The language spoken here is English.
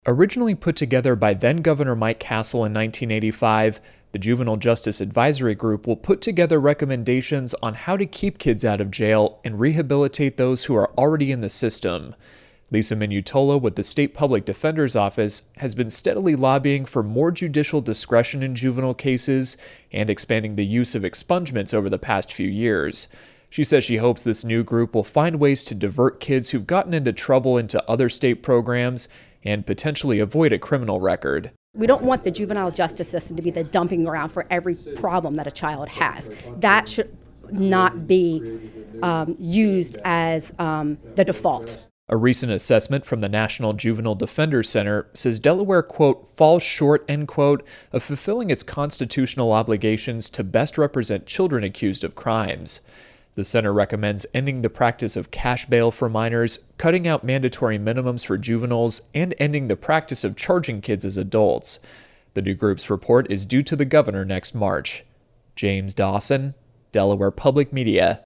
Originally put together by then-Governor Mike Castle in 1985, the Juvenile Justice Advisory Group will put together recommendations on how to keep kids out of jail and rehabilitate those who are already in the system. Lisa Minutola with the State Public Defender's Office has been steadily lobbying for more judicial discretion in juvenile cases and expanding the use of expungements over the past few years. She says she hopes this new group will find ways to divert kids who've gotten into trouble into other state programs and potentially avoid a criminal record. We don't want the juvenile justice system to be the dumping ground for every problem that a child has. That should not be used as the default. A recent assessment from the National Juvenile Defender Center says Delaware, quote, falls short, end quote, of fulfilling its constitutional obligations to best represent children accused of crimes. The center recommends ending the practice of cash bail for minors, cutting out mandatory minimums for juveniles, and ending the practice of charging kids as adults. The new group's report is due to the governor next March. James Dawson, Delaware Public Media.